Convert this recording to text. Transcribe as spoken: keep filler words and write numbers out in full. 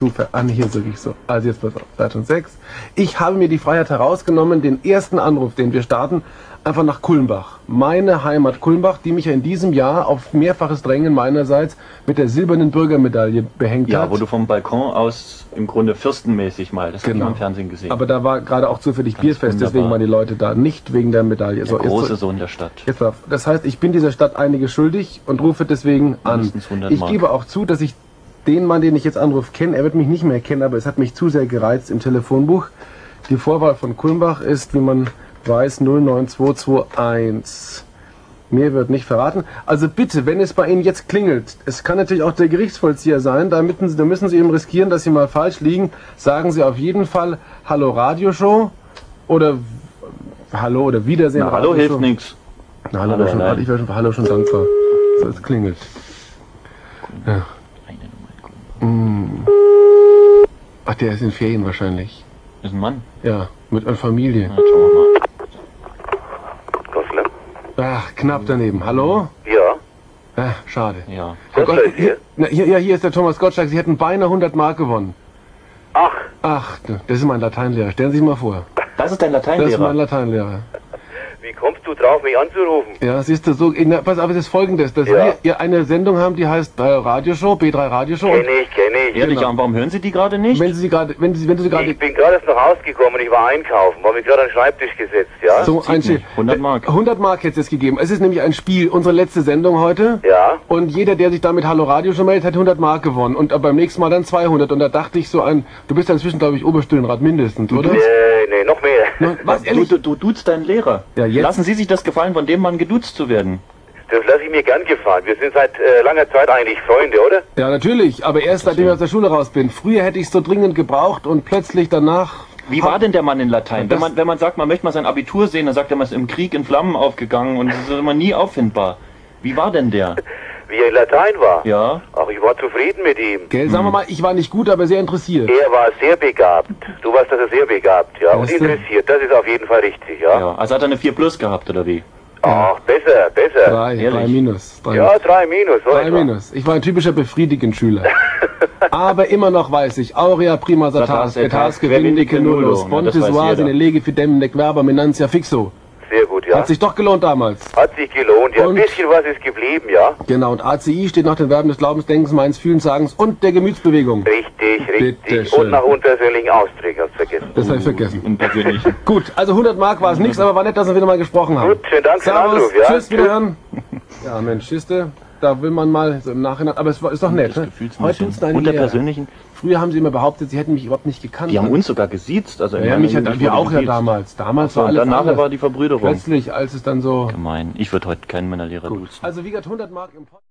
Super, ah, hier sage ich so. Also jetzt pass auf, Seite sechs. Ich habe mir die Freiheit herausgenommen, den ersten Anruf, den wir starten, einfach nach Kulmbach. Meine Heimat Kulmbach, die mich ja in diesem Jahr auf mehrfaches Drängen meinerseits mit der silbernen Bürgermedaille behängt ja, hat. Ja, wo du vom Balkon aus im Grunde fürstenmäßig mal, das genau. habe ich mal im Fernsehen gesehen. Aber da war gerade auch zufällig Ganz Bierfest, wunderbar. Deswegen waren die Leute da, nicht wegen der Medaille. Der so, große jetzt, Sohn der Stadt. Jetzt, das heißt, ich bin dieser Stadt einiges schuldig und rufe deswegen an. Ich gebe auch zu, dass ich den Mann, den ich jetzt anrufe, kenne. Er wird mich nicht mehr kennen, aber es hat mich zu sehr gereizt im Telefonbuch. Die Vorwahl von Kulmbach ist, wie man weiß, null neun zwei zwei eins. Mehr wird nicht verraten. Also bitte, wenn es bei Ihnen jetzt klingelt, es kann natürlich auch der Gerichtsvollzieher sein, da müssen Sie, da müssen Sie eben riskieren, dass Sie mal falsch liegen. Sagen Sie auf jeden Fall Hallo Radioshow oder Hallo oder Wiedersehen. Na, Hallo hilft nichts. Na, Hallo, Hallo, schon, ich wäre schon für Hallo schon dankbar. So, es klingelt. Ja. Ach, der ist in Ferien wahrscheinlich. Ist ein Mann? Ja, mit einer Familie. Na, schauen wir mal. Kostler? Ach, knapp daneben. Hallo? Ja. Ach, schade. Ja. Oh Gott, hier, na, hier, ja, hier ist der Thomas Gottschalk. Sie hätten beinahe hundert Mark gewonnen. Ach. Ach, das ist mein Lateinlehrer. Stellen Sie sich mal vor. Das ist dein Lateinlehrer? Das ist mein Lateinlehrer. Wie kommst du drauf, mich anzurufen? Ja, siehst du, so, na, pass auf, es ist folgendes, dass ja. wir, ihr eine Sendung haben, die heißt äh, Radioshow, B drei Radioshow. Kenn ich, kenn ich. Ehrlich, genau. Warum hören Sie die gerade nicht? Wenn Sie sie gerade, wenn Sie, wenn du sie gerade... Ich bin gerade erst nach Hause gekommen, ich war einkaufen, war mich gerade an den Schreibtisch gesetzt, ja? So ein Schild. hundert Mark. hundert Mark hätte es gegeben. Es ist nämlich ein Spiel, unsere letzte Sendung heute. Ja. Und jeder, der sich damit Hallo Radio schon meldet, hat hundert Mark gewonnen. Und beim nächsten Mal dann zweihundert. Und da dachte ich so ein, du bist ja inzwischen, glaube ich, Oberstudienrat mindestens, oder? Nee, nee, noch mehr. Na, was, ehrlich? Du, du, du duzt deinen Lehrer. Ja, jetzt? Lassen Sie sich das gefallen, von dem Mann geduzt zu werden. Das lasse ich mir gern gefallen. Wir sind seit äh, langer Zeit eigentlich Freunde, oder? Ja, natürlich. Aber erst seitdem ich aus der Schule raus bin. Früher hätte ich es so dringend gebraucht und plötzlich danach... Wie war denn der Mann in Latein? Wenn man, wenn man sagt, man möchte mal sein Abitur sehen, dann sagt er, man ist im Krieg in Flammen aufgegangen und es ist immer nie auffindbar. Wie war denn der? Wie er in Latein war? Ja. Ach, ich war zufrieden mit ihm. Gell, sagen wir mal, ich war nicht gut, aber sehr interessiert. Er war sehr begabt. Du weißt, dass er sehr begabt, ja. Und Weißt du? interessiert, das ist auf jeden Fall richtig, ja. Ja. Also hat er eine vier plus gehabt, oder wie? Ach, besser, besser. Drei, drei minus. Drei Ja, drei minus, so Drei etwa. minus. Ich war ein typischer Befriedigend-Schüler. Aber immer noch weiß ich, Aurea prima satas, etas gevindice nullus, pontis suasi ne lege fidem nec verba menantia fixo. Sehr gut, ja. Hat sich doch gelohnt damals. Hat sich gelohnt, ja. Ein Und- bisschen was ist geblieben, ja. Genau, und A C I steht nach den Verben des Glaubens, Denkens, Meins, Fühlens, Sagens und der Gemütsbewegung. Richtig, richtig. Bitte schön. Und nach unpersönlichen Ausdrücken, hast du vergessen. Das habe ich vergessen. Und persönlichen. Gut, also hundert Mark war es nichts, aber war nett, dass wir wieder mal gesprochen haben. Gut, schönen Dank für den Servus, Anruf, ja. tschüss, wiederhören. Ja, Mensch, siehste, da will man mal so im Nachhinein, aber es war- ist doch nett, ne? Heute tut's deine Und der Lehrer. persönlichen. Früher haben sie immer behauptet, sie hätten mich überhaupt nicht gekannt. Die haben uns sogar gesiezt. Also in ja, ja, meiner mich hat Jugend wir wurde auch ja gesiezt. damals. Damals So, war und alles dann nachher anders. war die Verbrüderung. Plötzlich, als es dann so... Gemein. Ich würde heute keinen meiner Lehrer duzen. Also wie gesagt, hundert Mark im Pod